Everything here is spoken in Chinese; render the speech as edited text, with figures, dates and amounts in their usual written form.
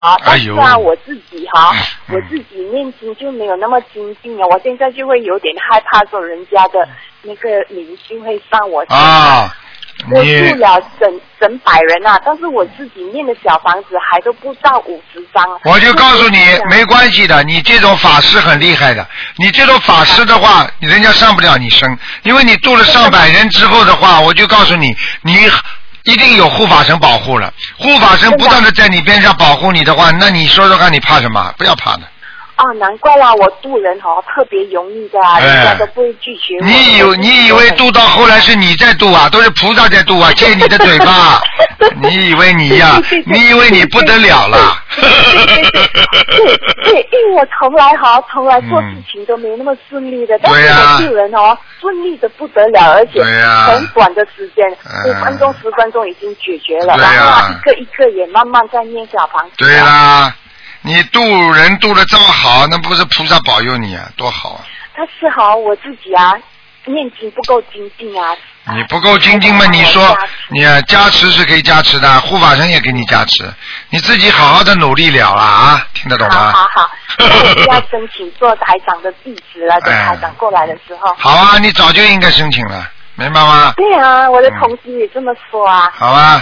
但是啊，我自己我自己念经就没有那么精进了。我现在就会有点害怕，说人家的那个灵性会上我身上。我住了整百人啊，但是我自己念的小房子还都不到50张。 我就告诉你，没关系的，你这种法师很厉害的。你这种法师的话，人家上不了你身，因为你度了上百人之后的话，我就告诉你，你一定有护法神保护了。护法神不断的在你边上保护你的话，那你说说看，你怕什么？不要怕的。 难怪啦，我渡人特别容易的人家都不会拒绝我。你以为渡到后来是你在渡啊？都是菩萨在渡啊，借你的嘴巴。你以为你呀？你以为你不得了了？ 对，因为我从来做事情都没那么顺利的，但是我渡人顺利的不得了，而且很短的时间，5分钟10分钟已经解决了，然后一个一个也慢慢在念小房子。 对啦。你渡人渡得这么好，那不是菩萨保佑你啊，多好啊！ 但是我自己念经不够精进啊。 你不够精进嘛？你说你加持是可以加持的，护法神也给你加持，你自己好好的努力了啊，听得懂吗？ 好，我是要申请做台长的弟子了，等台长过来的时候。 好啊，你早就应该申请了，明白吗？ 对啊，我的同事也这么说啊。 好啊。